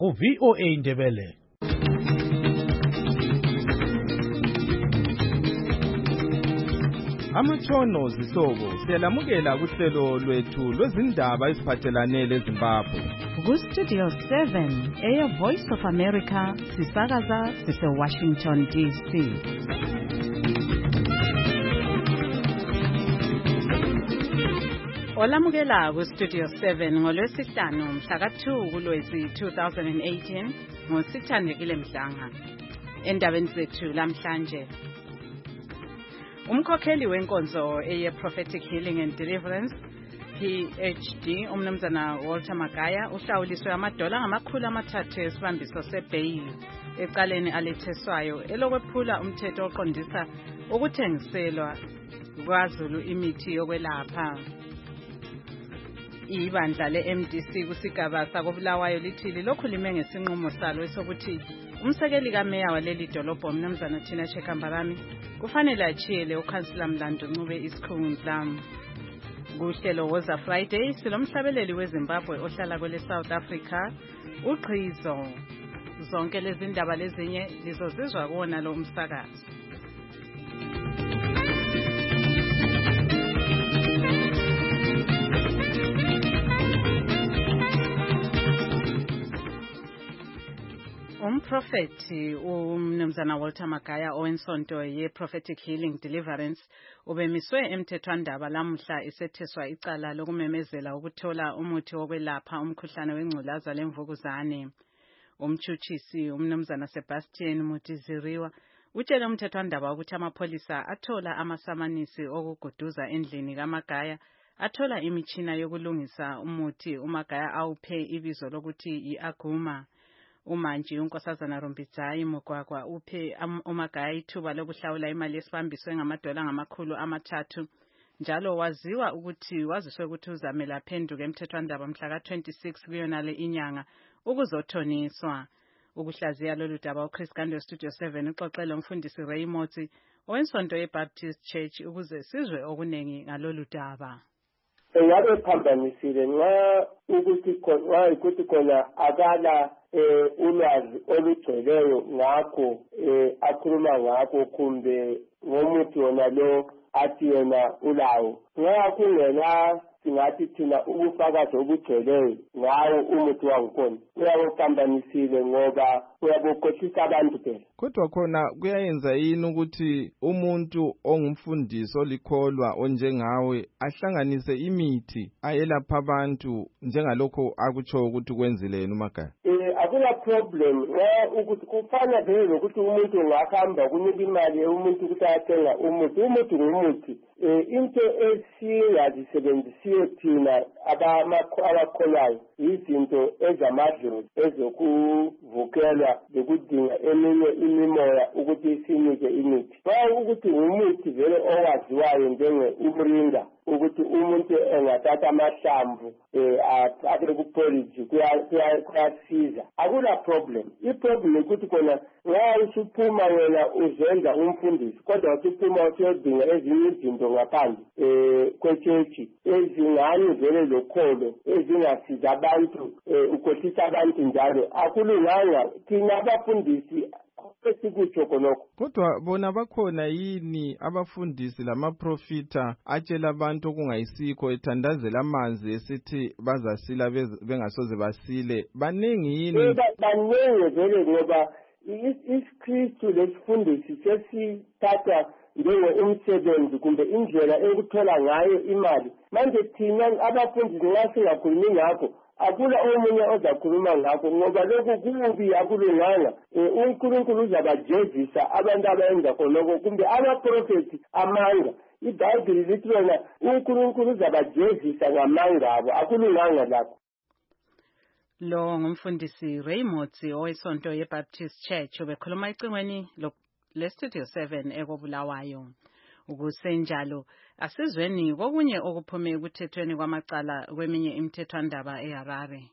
VOA Ndebele. Amatshono zihlobo siyalamukela kuhlelo lwethu lwezindaba eziphathelane leZimbabwe. Ku-Studio 7 eya Voice of America sisakaza sise-Washington DC. Olamukela ku-Studio 7 ngolwesihlanu mhla ka-2 kuLwezi 2018 ngoSithandekile Mhlanga. Endabeni zethu lamhlanje, umkhokheli wenkonzo eye-Prophetic Healing and Deliverance PhD umnumzana Walter Magaya uhlawuliswe $3 esibambiso sebheyili ecaleni aletheswayo elokwephula umthetho oqondisa ukuthengiselwa kwaZulu imithi yokwelapha. Ibandla le-MDC kusigaba sakobulawayo lithi lokhu lime ngesinqumo salo sokuthi umsekeli kameya waleli dolobho umnumzana Tina Chekambarami kufanele achiyele ukhansila Mlando Ncube isikhundla. Kuhlelo Woza Friday silomhlabeleli weZimbabwe ohlala kwele South Africa uGqizo. Zonke lezi ndaba lezinye lizozizwa kuona lo umsakazo. Umprofeti umnumzana Walter Magaya owensonto ye-Prophetic Healing Deliverance ubemiswe emthethwandaba lamuhla isetheswa icala lokumemezela ukuthola umuthi wokwelapha umkhuhlane wengculaza lemvukuzane. Umtshutshisi umnumzana Sebastian Mutiziriwa utshele umthethwandaba ukuthi amapholisa athola amasamanisi okuguduza endlini kaMagaya athola imitshina yokulungisa umuthi uMagaya awuphe ibizo lokuthi i-Aguma. Umanji unkosazana Rombidzayi Mugwagwa uphe uMagaya ithuba lokuhlawula imali esibambiswe $300 njalo waziwa ukuthi waziswe ukuthi uzamela aphenduke emthethwandaba mhla ka-26 kuyonale inyanga ukuzothoniswa. Ukuhlaziya lolu daba uChris Gando Studio 7 uxoxele umfundisi Ray Motsi owensonto ye-Baptist Church ukuze sizwe okunengi ngalolu daba. Ngabe phambamisile nxa ukuthi khona akala ulwazi olugcweleyo ngakho akhuluma ngakho kumbe ngomuthi wona lo athi yena ulawo. Nxa kungena singathi thina ubufakazi obugcweleyo ngawo umuthi wangikhona uyabuphambanisile ngoba uyabukhohlisa abantu phela. Kodwa khona kuyayenza yini ukuthi umuntu ongumfundisi olikholwa onjengawe ahlanganise imithi ayelapha abantu njengalokho akutsho ukuthi kwenzile yena uMagaya? Akula problem ukuthi kufana vele lokuthi umuntu ungahamba kunika imali umuntu ukuthi ayathenga umuthi ngumuthi. Into esingazisebenzisiyo thina abakholwayo izinto ezamadlozi ezokuvukelwa lokudinga eminye imimoya ukuthi isinike imithi. Ukuthi ngumuthi vele owaziwayo njenge-umringa ukuthi umuntu engathatha amahlamvu afike kupoliji kuyasiza. Akula problem. Iproblem ukuthi khona nxa usuphuma wena uzenza umfundisi kodwa usuphuma usiyodinga ezinye izinto ngaphandle kwechechi ezingani vele lokholo ezingasiza abantu ukhohlisa abantu njalo akulunganga thina abafundisi esikutsho khonokho. Kodwa bona bakhona yini abafundisi lamaprofita atshela abantu okungayisikho ethandazela amanzi esithi bazasila bengasoze basile? Banengi yini? Banengi vele ngoba isikristu lesifundisi sesithatha njenge-umsebenzi kumbe indlela ekuthola ngayo imali. Manje thina abafundisi nxa singakhulumi ngakho akula omunye ozakhuluma ngakho ngoba lokhu kubi akulunganga. uNkulunkulu uzabajezisa abantu abayenza khonokho kumbe amaprofeti amanga. iBhayibhili lithi wena uNkulunkulu uzabajezisa ngamanga abo. Akulunganga lapho. Lo ngumfundisi Ray Motsi owesonto ye-Baptist Church ubekhuluma ecingweni le-Studio 7 ekobulawayo. Ukusenjalo asizweni kokunye okuphume ekuthethweni kwamacala kweminye imithethwandaba eHarare.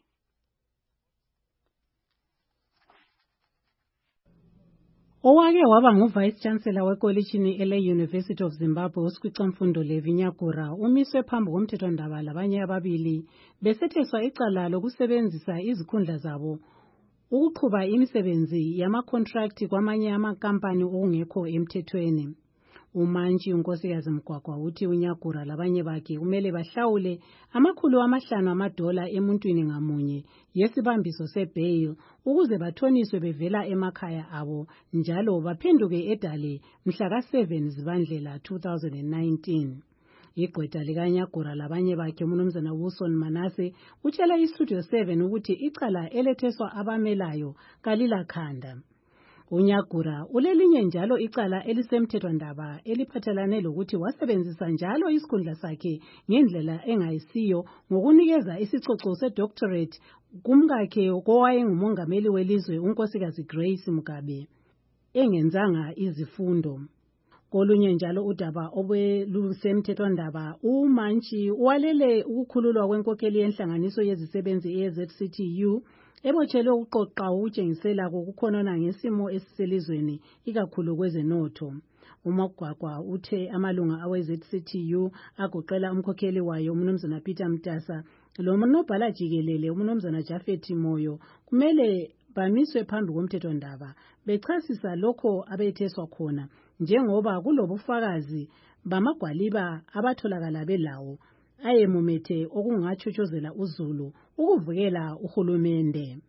Owake waba nguVice Chancellor wekolishini ele-University of Zimbabwe uSikhwicamfundo Levi Nyakura umiswe phambi komthethwandaba labanye ababili besetheswa icala lokusebenzisa izikhundla zabo ukuqhuba imisebenzi yama-contract kwamanye amakampani okungekho emthethweni. uMantshi unkosikazi Mgwagwa uthi uNyagura labanye bakhe kumele bahlawule $500 emuntwini ngamunye yesibambiso sebail ukuze bathoniswe bevela emakhaya abo njalo baphenduke eDale mhla ka-7 Zibandlela 2019. Igqwetha likaNyagura labanye bakhe uMnumzana Wilson Manase utshela iStudio 7 ukuthi icala eletheswa abamelayo kalilakhanda. uNyagura ulelinye njalo icala elisemthethwandaba eliphathelane lokuthi wasebenzisa njalo isikhundla sakhe ngendlela engayisiyo ngokunikeza isicoco sedoctorate kumkakhe kowayengumongameli welizwe unkosikazi Grace Mugabe engenzanga izifundo. Kolunye njalo udaba obelusemthethwandaba uMantshi walele ukukhululwa kwenkokheli yenhlanganiso yezisebenzi eZCTU ebotshelwe uqoqa ukutshengisela kokukhonona ngesimo esiselizweni ikakhulu kwezenotho. uMgwagwa uthe amalunga aweZCTU agoqela umkhokheli wayo uMnumzana Peter Mtasa lonobhala jikelele uMnumzana Japhet Moyo kumele bamiswe phambi komthethwandaba bechasisa lokho abetheswa khona njengoba kulobufakazi bamagwaliba abatholakala belawo ayemumethe okungatshotshozela uzulu ukuvukela uhulumende.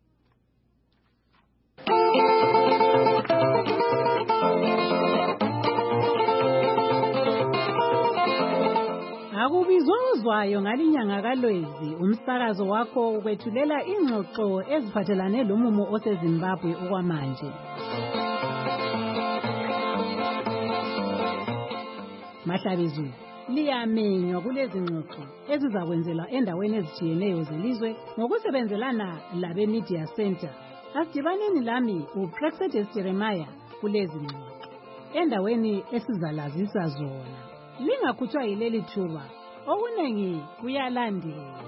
Akubizozwayo ngalinyanga kaLwezi umsakazo wakho ukwethulela ingxoxo eziphathelane lomumo oseZimbabwe okwamanje. Mahlabizu liyamenywa kulezi ngxoxo ezizakwenzelwa endaweni ezitshiyeneyo zelizwe ngokusebenzelana labeMedia Center. Asidibaneni lami uPrexedes Jeremiah kulezi ngxoxo endaweni esizalazisa zona. Lingakhutshwa yileli thuba, okunengi kuyalandela.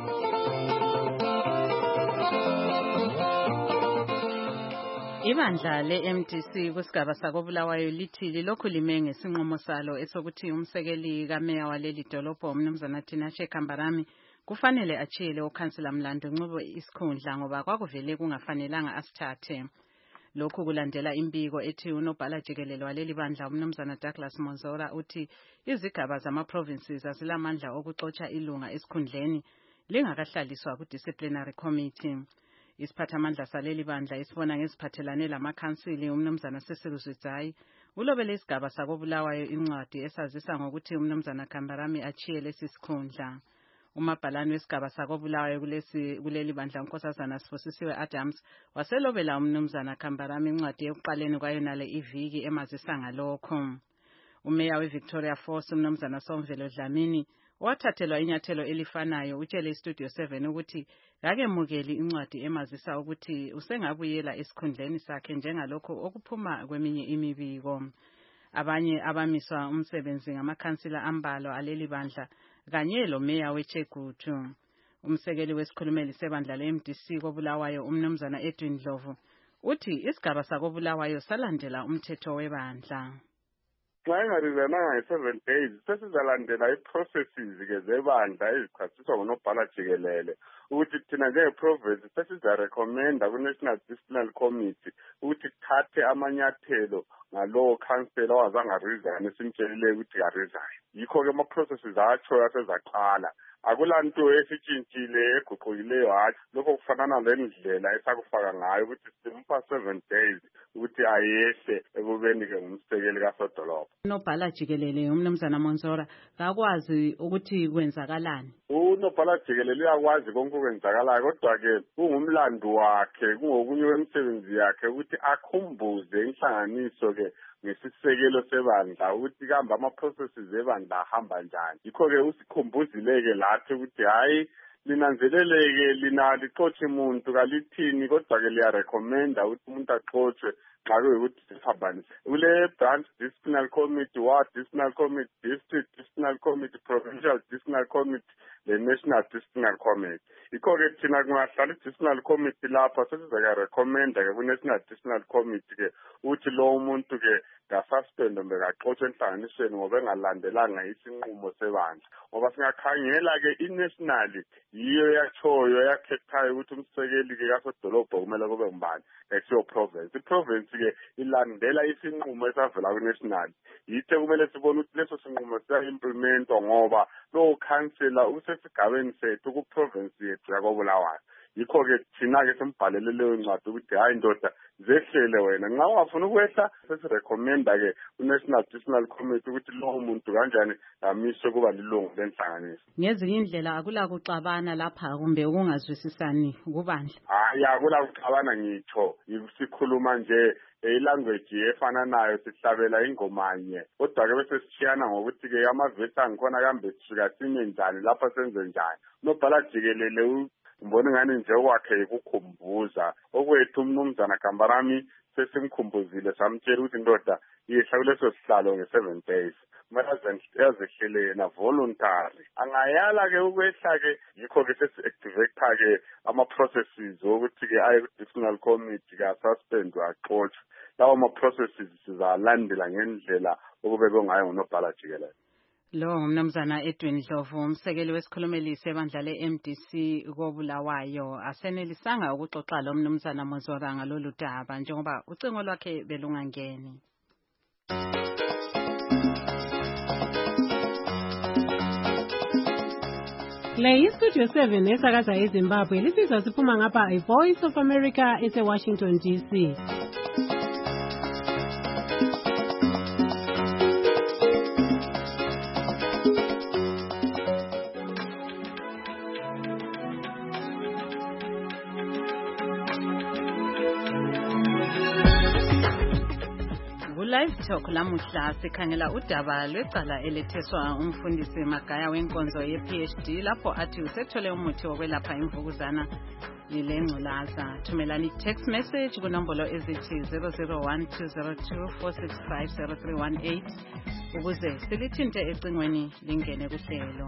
Ibandla le-MDC kusigaba sakobulawayo lithi lilokhu lime ngesinqumo salo esokuthi umsekeli kameya waleli dolobho uMnumzana Tinashe Kambarami kufanele achiyele ukhansila Mlando Ncube isikhundla ngoba kwakuvele kungafanelanga asithathe. Lokhu kulandela imbiko ethi unobhala jikelele waleli bandla uMnumzana Douglas Monzora uthi izigaba zama-provinces azilamandla okuxotsha ilunga esikhundleni lingakahlaliswa ku-disciplinary committee. Isiphathamandla saleli bandla isibona ngeziphathelane lamakhansili uMnumzana Cecil Zwidzayi ulobele isigaba sakobulawayo incwadi esazisa ngokuthi uMnumzana Kambarami achiyele lesi sikhundla. Umabhalane wesigaba sakobulawayo kuleli bandla uNkosazana Sibusisiwe Adams waselobela uMnumzana Kambarami incwadi ekuqaleni kwayonale iviki emazisa ngalokho. Umeya weVictoria Falls uMnumzana Somvelo Dlamini wathathelwa inyathelo elifanayo utshele iStudio 7 ukuthi akemukeli incwadi emazisa ukuthi usengabuyela esikhundleni sakhe njengalokho okuphuma kweminye imibiko. Abanye abamiswa umsebenzi ngamakhansila ambalwa aleli bandla kanye lo meya weChegutu. Umsekeli wesikhulumeli sebandla le-MDC kobulawayo uMnumzana Edwin Dlovu uthi isigaba sakobulawayo salandela umthetho webandla. Xa ingarizananga nge-7 days sesizalandela i-processes-ke zebandla ezichasiswa ngunobhala jikelele ukuthi thina njenge-province sesizarekhomenda ku-National Disciplinary Committee ukuthi kuthathe amanyathelo ngalowo khansela owazange arizane esimtshelile ukuthi karizane. Yikho-ke ama-processes atshoyo asezaqala. Akulanto esitshintshile eguqukileyo hathi lokho kufanana lendlela esakufaka ngayo ukuthi simupha 7 days ukuthi ayehle ekubeni-ke ngumsekeli kasodolobha. Unobhala jikelele uMnumzana Monzora kakwazi ukuthi kwenzakalani. Unobhala jikelele uyakwazi konke okwenzakalayo kodwa-ke kungumlando wakhe kungokunye wemisebenzi yakhe ukuthi akhumbuze inhlanganiso-ke ngesisekelo sebandla ukuthi kambe ama-processes ebandla ahamba njani. Yikho-ke usikhumbuzile-ke lathi ukuthi hayi linanzeleleke lina lixotshe umuntu kalithini kodwa-ke liyarekhomenda ukuthi umuntu axotshwe xa kuyikuthi siphambanise. Kule branch disciplinary committee, ward disciplinary committee, district disciplinary committee, provincial disciplinary committee, le national disciplinary committee. Yikho-ke thina kungahlala i-disciplinary committee lapha sesizakurekhomenda-ke ku-national disciplinary committee-ke ukuthi lo muntu-ke ngasuspendwe bekaxotshwe enhlanganisweni ngoba engalandelanga isinqumo sebandla. Ngoba singakhangela-ke i-national yiyo yatshoyo yakhethayo ukuthi umsekeli-ke kasodolobha kumele kube ngubani esiyo province. I-province-ke ilandela isinqumo esavela ku-national. Yithe kumele sibone ukuthi leso sinqumo siya-implementwa ngoba lowo khansela usesigabeni sethu ku-province yethu yakoBulawayo. Yikho-ke thina-ke simbhalele leyo ncwadi ukuthi hayi ndoda zehlele wena, nxa ungafuna ukwehla sesirekhomenda-ke ku-National Disciplinary Committee ukuthi lowo muntu kanjani amiswe kuba lilungu lenhlanganiso. Ngezinye indlela akula kuxabana lapha kumbe ukungazwisisani kubandla? Hayi, akula kuxabana ngitsho, sikhuluma nje ilanguage efananayo, sihlabela ingomanye, kodwa-ke bese sishiyana ngokuthi-ke amavesi angikhona kambe sifika sime njani lapha senze njani. Unobhala jikelele ngibona ngani nje kwakhe ukukhumbuza okwethu umnumzana Gambarami sesimkhumbuzile samtshela ukuthi ndoda yehla kuleso sihlalo nge7 days kumele azehlele yena voluntary. Angayala-ke ukwehla-ke yikho-ke sesi-activate-ke ama-processes wokuthi-ke aye ku-disciplinary committee-ke asuspendwe axotshwe. Lawo ma-processes sizalandela ngendlela okubekwe ngayo ngunobhala jikelele. Lo ngumnumzana Edwin Ndlovu, umsekeli wesikhulumeli sebandla le-MDC koBulawayo. Asenelisanga ukuxoxa lo mnumzana Mozora ngalolu daba njengoba ucingo lwakhe belungangeni. Le iStudio 7 esakaza eZimbabwe lisizwa siphuma ngapha iVoice of America ese-Washington DC. Live Talk lamuhla sikhangela udaba lwecala eletheswa umfundisi Magaya wenkonzo ye-PhD lapho athi usethole umuthi wokwelapha imvukuzana lengculaza. Thumelani text message kunombolo ezithi 0012024650318 ukuze silithinte ecingweni lingene kuhlelo.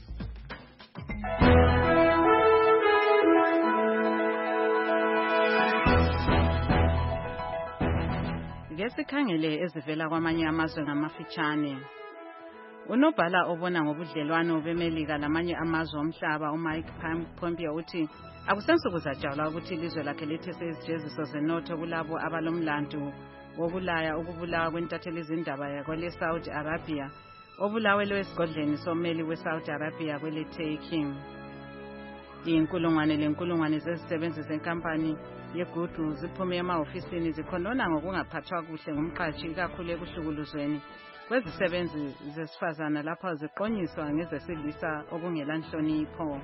Ngesikhangele ezivela kwamanye amazwe ngamafitshane. Unobhala obona ngobudlelwano beMelika lamanye amazwe omhlaba uMike Pompeo uthi akusensuku zajabula ukuthi ilizwe lakhe lethese izijeziso zenotho kulabo abalomlandu wokulaya ukubulawa kwentatheli izindaba yakwele Saudi Arabia obulawelwe esigodleni sommeli we-Saudi Arabia kwele Turkey. Inkulungwane zezisebenzi zenkampani yeGudu ziphume emahofisini zikhonona ngokungaphathwa kuhle ngumqashi ikakhulu ekuhlukuluzweni kwezisebenzi zesifazana lapho ziqonyiswa ngezesilisa okungela nhlonipho.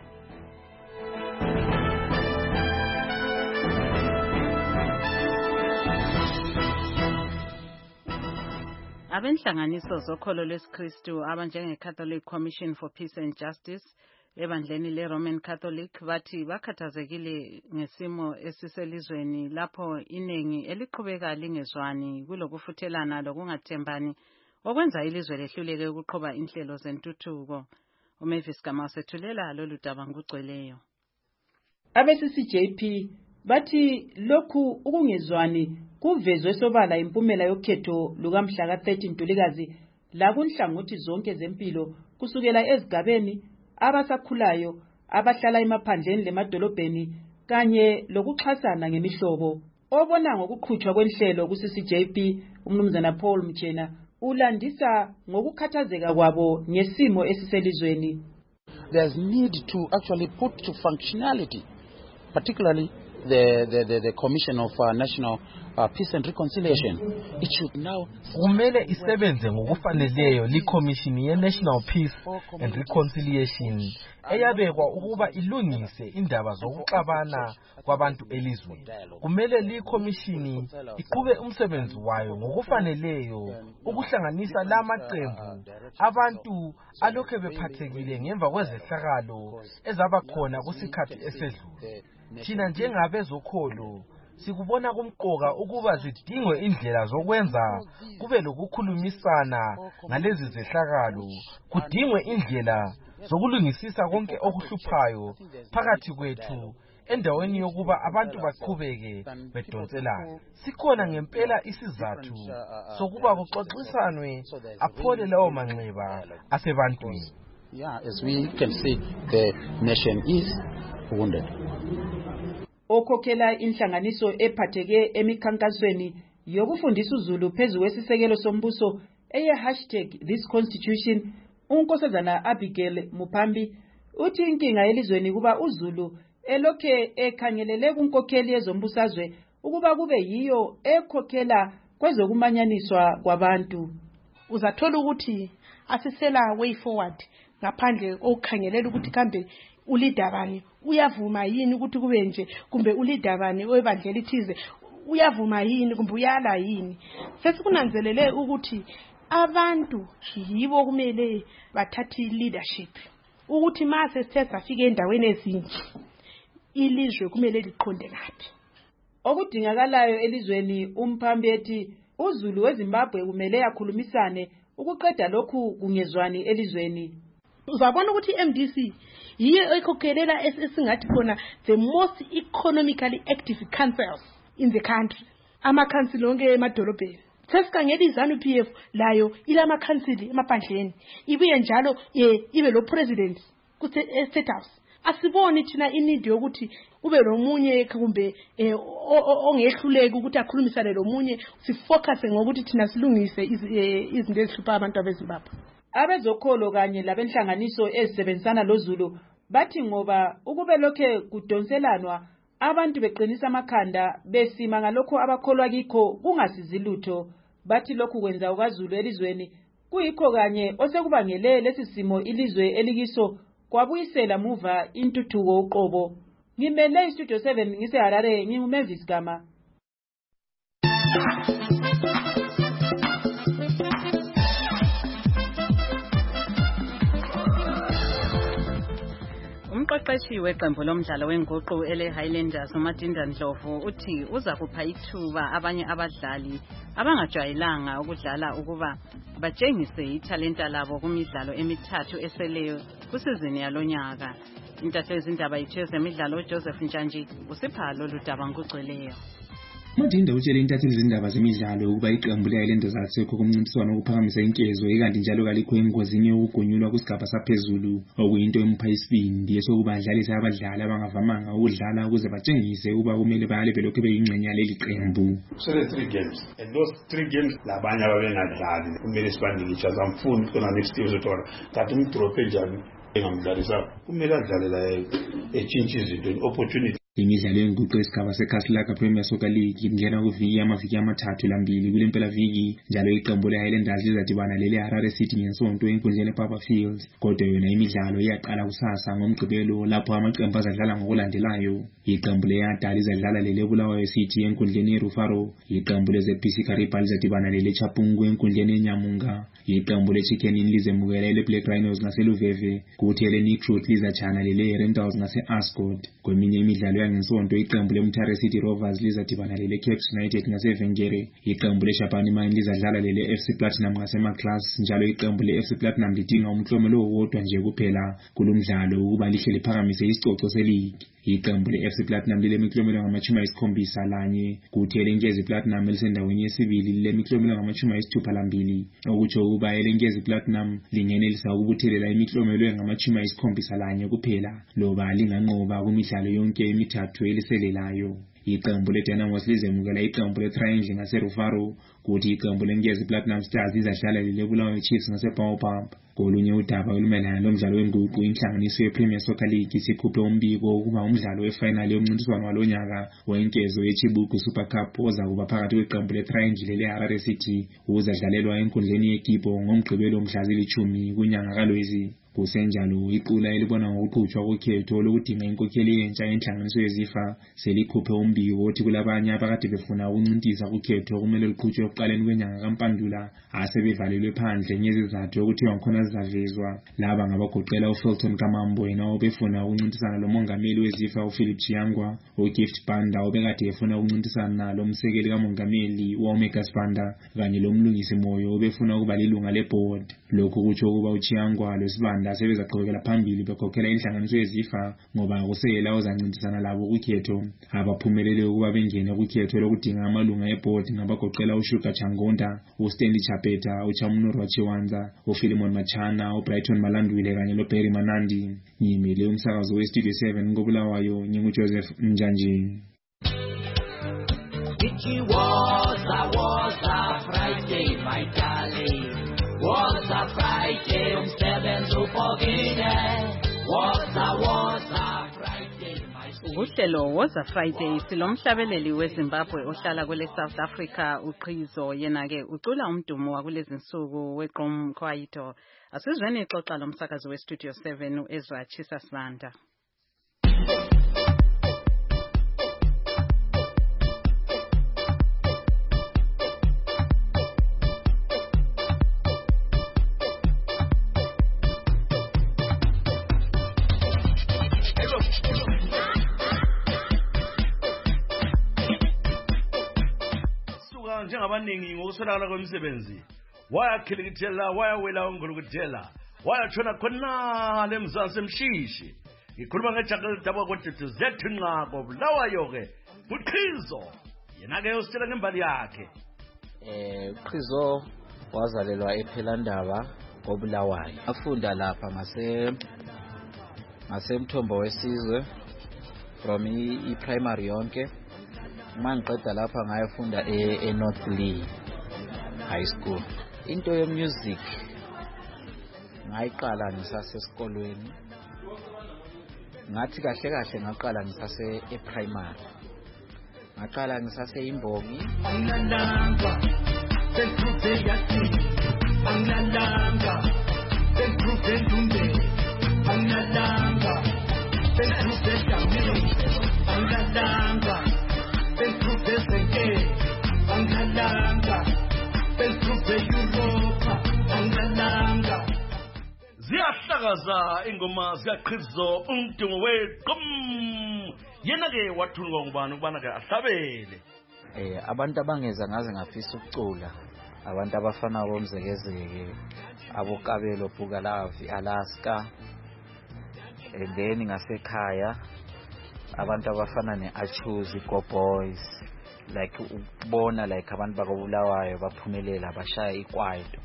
Abenhlanganiso zokholo lwesikristu abanjenge-Catholic Commission for Peace and Justice ebandleni le-Roman Catholic bathi bakhathazekile ngesimo esiselizweni lapho iningi eliqhubeka lingezwani kulokufuthelana lokungathembani okwenza ilizwe lehluleke ukuqhuba inhlelo zentuthuko. uMavis Gama usethulela lolu daba ngokugcweleyo. Abe-CCJP bathi lokhu ukungezwani kuvezwe sobala impumela yokhetho lukamhla ka-13 Ntulikazi lakunhlangothi zonke zempilo kusukela ezigabeni abasakhulayo abahlala emaphandleni lemadolobheni kanye lokuxhasana ngemihlobo. Obona ngokuqhutshwa kwenhlelo ku-CCJP umnumzana Paul Mchena ulandisa ngokukhathazeka kwabo ngesimo esiselizweni. There's need to actually put to functionality, particularly the Commission of National Peace and Reconciliation. It should now kumele isebenze ngokufaneleyo liCommission ye-National Peace and Reconciliation eyabekwa ukuba ilungise indaba zokuxabana kwabantu elizweni. Kumele liCommission iqhube umsebenzi wayo ngokufaneleyo ukuhlanganisa la maqembu abantu alokhe bephathekile ngemva kwezehlakalo ezaba khona kusikhathi esedlule. Thina njengabezokholo sikubona kumqoka ukuba zidingwe indlela zokwenza kube lokukhulumisana ngalezi zehlakalo, kudingwe indlela zokulungisisa konke okuhluphayo phakathi kwethu endaweni yokuba abantu baqhubeke bedonselana. Sikhona ngempela isizathu sokuba kuxoxisanwe aphole lawo manxeba asebantwini. Yeah, as we can see, the nation is wounded. Okhokhela inhlanganiso ephatheke emikhankasweni yokufundisa uZulu phezu kwesisekelo sombuso #ThisConstitution, uNkosazana Abigail Mupambi uthi inkinga elizweni kuba uZulu elokhe ekhangelele kunkokheli yezombusazwe ukuba kube yiyo ekhokhela kwezokumanyaniswa kwabantu. Uzathola ukuthi asisela way forward ngaphandle okukhangelela ukuthi kambe ulidabani uyavuma yini ukuthi kube nje, kumbe ulidabani webandla lithize uyavuma yini kumbe uyala yini. Sesikunanzelele ukuthi abantu yibo kumele bathathe leadership ukuthi mase sithe safika endaweni ezinje ilizwe kumele liqonde ngaphi. Okudingakalayo elizweni umphambi ethi uZulu weZimbabwe kumele akhulumisane ukuqeda lokhu kungezwani elizweni. Uzabona ukuthi MDC yiyo ekhokhelela esingathi khona the most economically active councils in the country. Amakhansili onke emadolobheni. Sesikhangela iZANU-PF layo ilama council emaphandleni. Ibuye njalo ibe lo president ku State House. Asiboni thina inidi yokuthi ube lomunye kumbe ongehluleki ukuthi akhulumisane lomunye, sifocus ngokuthi thina silungise izinto ezihlupha abantu abeZimbabwe. Abezokholo kanye labenhlanganiso ezisebenzisana loZulu bathi ngoba ukube lokhe kudonselanwa abantu beqinisa amakhanda besima ngalokho abakholwa kikho kungasizi lutho. Bathi lokhu kwenza uKwaZulu elizweni kuyikho kanye osekubangele lesisimo ilizwe elikiso kwabuyisela muva intuthuko uqobo. Ngimele iStudio 7 ngiseHarare, nginguMavis Gama. Umqeqeshi weqembu lomdlalo wenguqu Highlanders uMatinda Ndlovu uthi uza kupha ithuba abanye abadlali abangajwayelanga ukudlala ukuba batshengise ithalenta labo kumidlalo emithathu eseleyo kusizini yalonyaka. Intatheli yezindaba yethu yezemidlalo Joseph Ntshanji usipha lolu daba ngokugcweleyo. Matinda utshele intatheli zindaba zemidlalo ukuba iqembu leHighlanders alisekho kumncintiswano wokuphakamisa inkezo ikanti njalo kalikho engozini yokugunyulwa kusigaba saphezulu okuyinto emupha isibindi yesokuba badlalise abadlali abangavamanga ukudlala ukuze batshengise ukuba kumele bale belokhu beyingxenye yaleli qembu. Sele 3 games and those 3 games labanye ababengadlali kumele sibanike ichance. Amfuni khona next year uzothora kanti umdrop njani engamdlalisa kumele adlale la echintshe izinto opportunity. Imidlalo yenguqu esigaba seKaslaka Premier Soccer League ingena kuviki amaviki amathathu lambili kule mpela viki njalo iqembu leHighlanders lizadibana leHarare City ngesonto enkundleni ePapa Field. Kodwa yona imidlalo iyaqala kusasa ngoMgqibelo lapho amaqembu azadlala ngokulandelayo. Iqembu leYada lizadlala leBulawayo City enkundleni eRufaro. Iqembu leZPC Kariba lizadibana leChapungu enkundleni eNyamunga. Iqembu leChicken lizemukela leBlack Rhinos ngaseLuveve. Kuthi leNicruit lizachana leRentals ngaseAscot. Kweminye imidlalo ngesonto iqembu leMtare City Rovers lizadibana leCapes United ngaseVengere. Iqembu leShabani Mine lizadlala leFC Platinum ngaseMaclass njalo iqembu leFC Platinum lidinga umklomelo owodwa nje kuphela kulomdlalo ukuba lihle liphakamise isicoco seligi. Iqembu leFC Platinum lilemiklomelo ngama-71 kuthi elenkezi Platinum lisendaweni yesibili lilemiklomelo ngama-62 okutsho ukuba elenkezi Platinum lingenelisa ukubuthelela imiklomelo ngama-71 kuphela loba linganqoba kumidlalo yonke emithathu eliselelayo. Iqembu leDynamos lizemukela iqembu leTriangle ngaseRufaro kuthi iqembu lenkezi Platinum Stars lizadlala leBulawayo Chiefs ngaseBaobab. Kolunye udaba olumelana lomdlalo wenguqu inhlanganiso yePremier Soccer League isikhuphe umbiko ukuba umdlalo wefinal yomncintiswano walonyaka wenkezo yeChibuku Super Cup ozakuba phakathi kweqembu leTriangle leHarare City uzadlalelwa enkundleni yeKipo ngoMgqibelo mhla zili-10 kunyanga kaLwezi. Kusenjalo iqula elibona ngokuqhutshwa kokhetho lokudinga inkokheli yentsha yenhlanganiso yezifa selikhuphe umbiko othi kulabanye abakade befuna ukuncintisa ukhetho kumele liqhutshwe ekuqaleni kwenyanga kaMpandula asebevalelwe phandle ngezizathu okuthiwa khona zizavezwa. Laba ngabagoqela uFelton Kamambo yena obefuna ukuncintisana lomongameli wezifa uPhilip Chiyangwa, uGift Banda obekade efuna ukuncintisana lomsekeli kamongameli uOmega Sibanda kanye lomlungisi moyo obefuna ukuba lilunga leboard. Lokhu kutsho ukuba uChiyangwa loSibanda Manda sebezaqhubekela phambili bekhokhela inhlanganiso yezifa ngoba kuseyela ozancintisana labo kukhetho. Abaphumelele ukuba bengene kukhetho lokudinga amalunga ebhodi ngabagoqela uShuga Changonda, uStanley Chapeta, uChamnuro Chiwanza, uPhilemon Machana, uBrighton Malandwile kanye noBerry Manandi. Ngimele umsakazo weStudio 7 koBulawayo, nginguJoseph Njanji. It was a Friday, my darling. Was a Friday, umsebenzi ufokile. Was a Friday, my uhlelo was a Friday silomhlabeleli weZimbabwe ohlala kwele South Africa uqhizo yena ke ucula umdumo wakulezi insuku weGqom Kwaito. Asizweni ixoxa lomsakazi weStudio 7 uEzra Chisasibanda. Abaningi ngokuswelakala kwemisebenzi wayakhilekithela wayawela ongolokudela wayatshona khona lemzansi emshishi. Ngikhuluma ngeJackal Daba kodwa zethu nqako Bulawayo ke uqhizo yena ke usitshela ngembali yakhe. Uqhizo wazalelwa ePhelandaba koBulawayo. Afunda lapha ngasemthombo wesizwe from i-primary yonke. Mangiqeda lapha ngayofunda eNorth Lee High School. Into yemusic ngayiqala ngisasesikolweni. Ngathi kahle ngaqala ngisase e-primary. Ngaqala ngisase imbongi. Angalanga sentruthe yathi angalanga sentruthe ndumbe angalanga sentruthe jamile angalanga sentruthe senke angalanga sentruthe Europa angalanga. Ziyahlakaza ingoma zikaQhizo umdumo weGqom. Yena ke wathulwa ngubani ukubana ke ahlabele. Abantu abangeza ngaze ngafisa ukucula. Abantu abafana bomzekezeke, aboKabelo Bhukalavi Alaska. And then ngasekhaya abantu abafana neAchuzi Go Boys. Like ukubona like abantu bakobulawayo baphumelela bashaya ikwaito.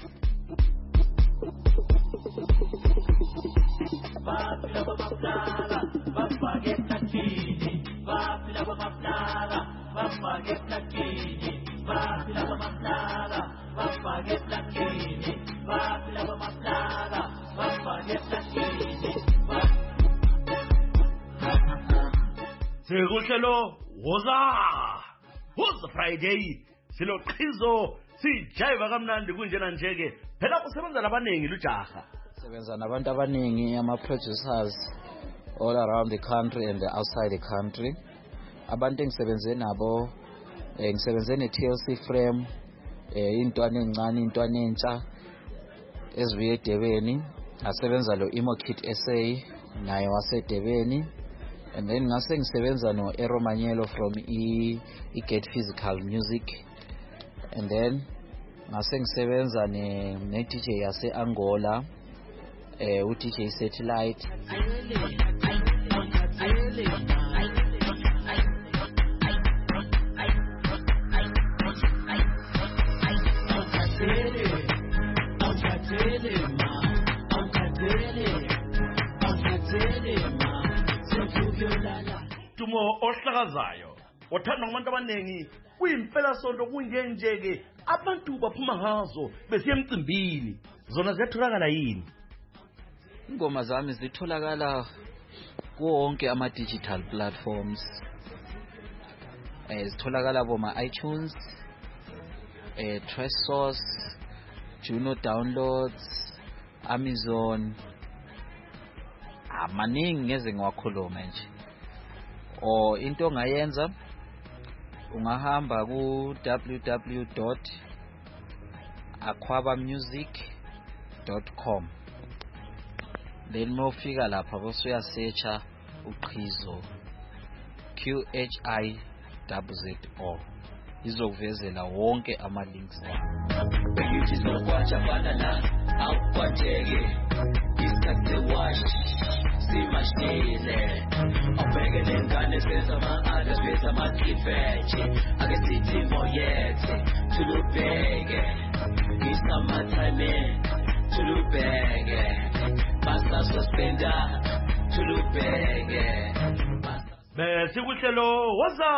Sekuhlelo woza Friday silo Qhizo sijiva kamnandi kunjena nje ke phela usebenza labanengi lujaha. Sebenza nabantu abaningi ama-producers all around the country and outside the country. Abantu engisebenze nabo ngisebenze ne-TLC Frame, intwana encane intwana entsha ezibuye eDebeni. Asebenza lo Imo Kid SA naye waseDebeni. And then ngase ngisebenza no Ero Manyelo from Get Physical Music. And then ngase ngisebenza ne DJ yase Angola DJ Satellite. Tumo ohlakazayo othandwa ngabantu abanengi kuyimpela sonto kunjenjeke abantu baphuma ngazo besiya emcimbini. Zona ziyatholakala yini? Ingoma zami zitholakala kuwonke ama-digital platforms. Zitholakala iTunes, Traxsource, Juno Downloads, Amazon. Maningi ngeze ngiwakhuluma nje. O into ongayenza ungahamba ku www.akhwabamusic.com. Then mawufika lapha bese uyasearcha uqhizo QHIZZO izokuvezela wonke ama links. Kate wash, simashile. Obheke nengane sezama-others bezama-cliffage. Ake sithi moyethe, tulubheke. Isamathane, tulubheke. Basa suspenda, tulubheke. Bese kuhlelo waza.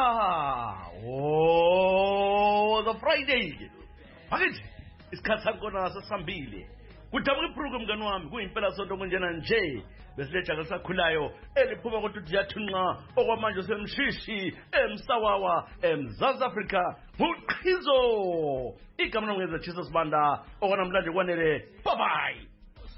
Oh, the Friday. Akithi isikhathi sakhona sasambile. Kudabuka iprogram mngani wami kuyimpela sonto kunjena nje. Besilejaga sakhulayo eliphuma ukuthi yathunqa okwamanje semshishi emsawawa eMzansi Afrika nguqhizo. Igama lomngeza Jesus Banda okwanamhlanje kwanele. Bye bye.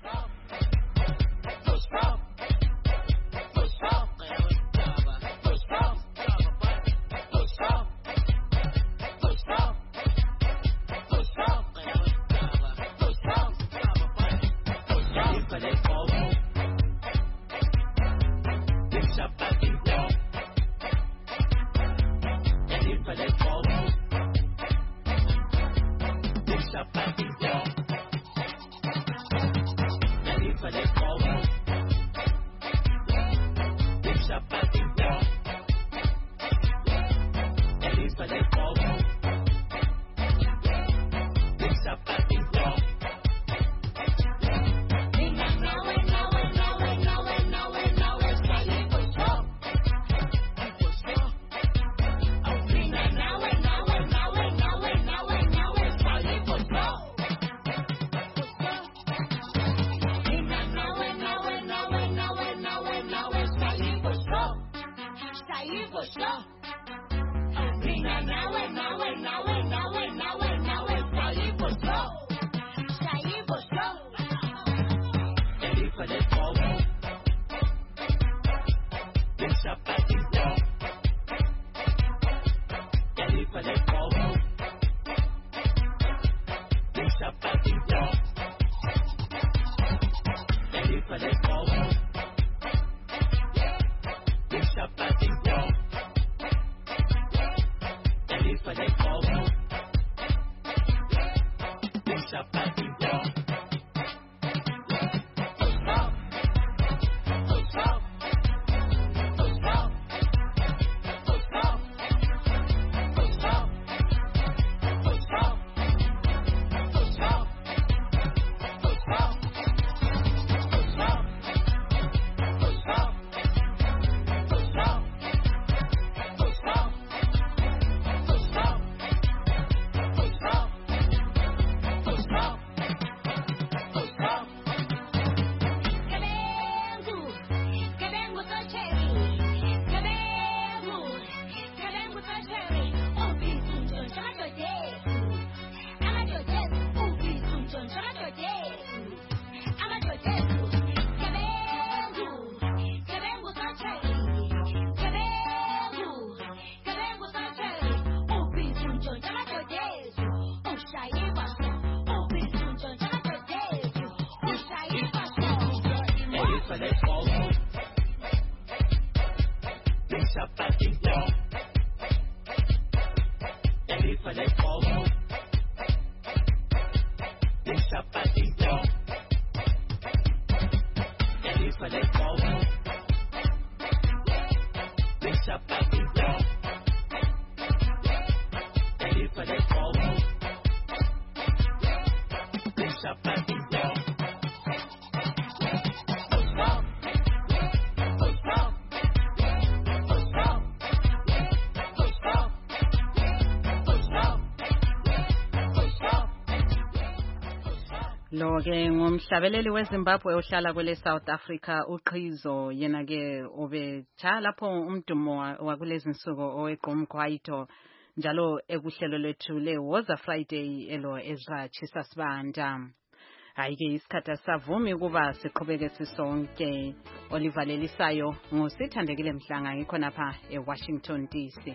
Lo ke ngumhlabeleli weZimbabwe ohlala kwele South Africa uqhizo yena ke obecha lapho umdumo wakulezi insuku oweqomqwayito njalo ekuhlelo lethu le Woza Friday elo Ezra Chisasibanda. Hayi ke isikhathi savumi kuba siqhubeke sisonke olivalelisayo ngosithandekile Mhlanga ngikho napha eWashington DC.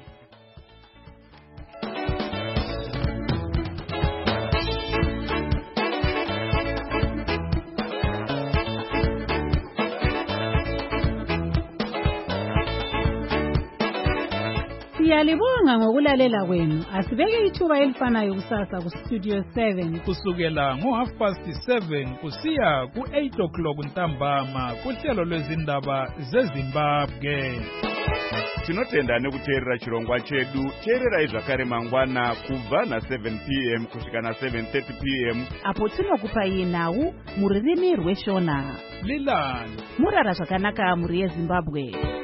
Siyalibonga ngokulalela kwenu. Asibeke ithuba elifanayo kusasa ku Studio 7 kusukela ngo7:30 kusiya ku8 ntambama kuhlelo lwezindaba zeZimbabwe. Tinotenda nekuteerera chirongwa chedu. Teererai zvakare mangwana kubva na7 p.m. kusvika na7:30 p.m. apo tinokupai nhau muririmi rweshona. Lilani murara zvakanaka muri yeZimbabwe.